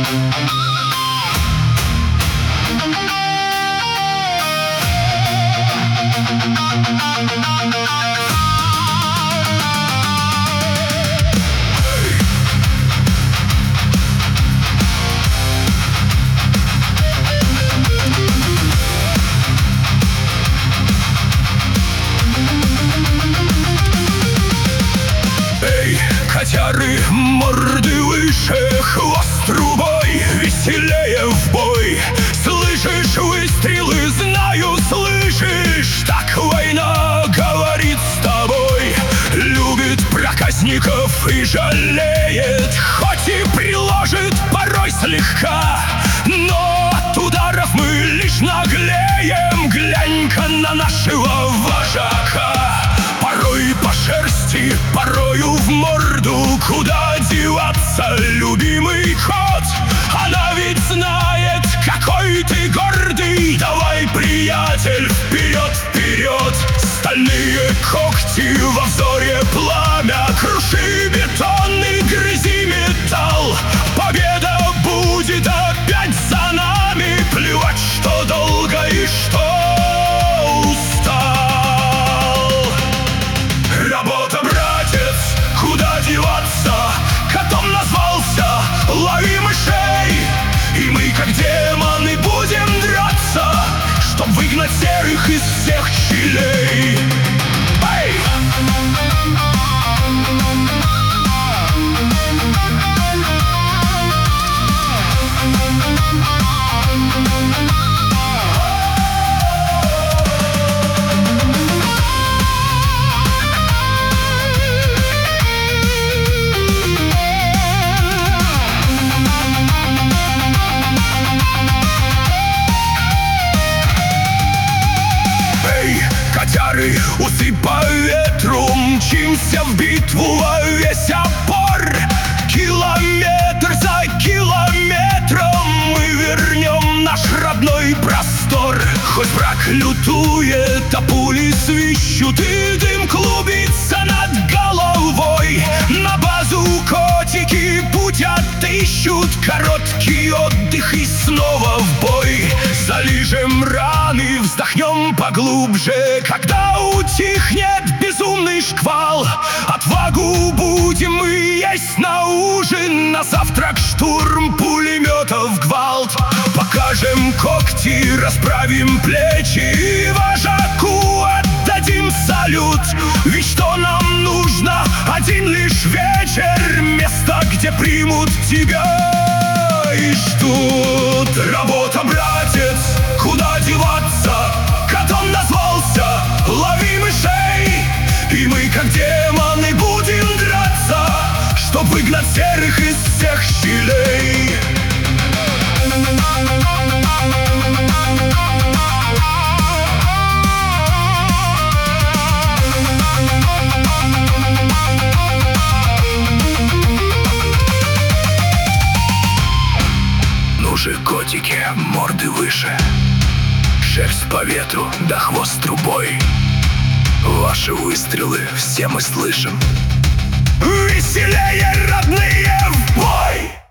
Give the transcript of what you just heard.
Котяры, морды выше, хвост трубой, веселее в бой. Слышишь выстрелы, знаю, слышишь, так война говорит с тобой. Любит проказников и жалеет, хоть и приложит порой слегка, но от ударов мы лишь наглеем. Глянь-ка на нашего вожака. Порой по шерсти, порою в морду. Куда деваться, любимый кот? Она ведь знает, какой ты гордый. Давай, приятель, вперед, вперед! Стальные когти во взоре пламя. Круши бетон и грызи металл. Победа будет опять за нами. Плевать, что долго и что работа, братец, куда деваться? Котом назвался, лови мышей. И мы, как демоны, будем драться, чтоб выгнать серых из всех щелей. Эй! Котяры, усы по ветру, мчимся в битву во весь опор. Километр за километром мы вернем наш родной простор. Хоть враг лютует, а пули свищут, и дым клубится над головой. На базу котики путь отыщут, короткий отдых и снова в бой. Залижем раны, вздохнем поглубже, когда утихнет безумный шквал. Отвагу будем мы есть на ужин, на завтрак штурм, пулеметов гвалт. Покажем когти, расправим плечи и вожаку отдадим салют. Ведь что нам нужно? Один лишь вечер, место, где примут тебя и ждут. Работа, братец, куда деваться? Котом назвался, лови мышей. И мы, как демоны, будем драться, чтоб выгнать серых из всех щелей. Ну же, котики, морды выше, шерсть по ветру, да хвост трубой. Ваши выстрелы все мы слышим. Веселее, родные, в бой!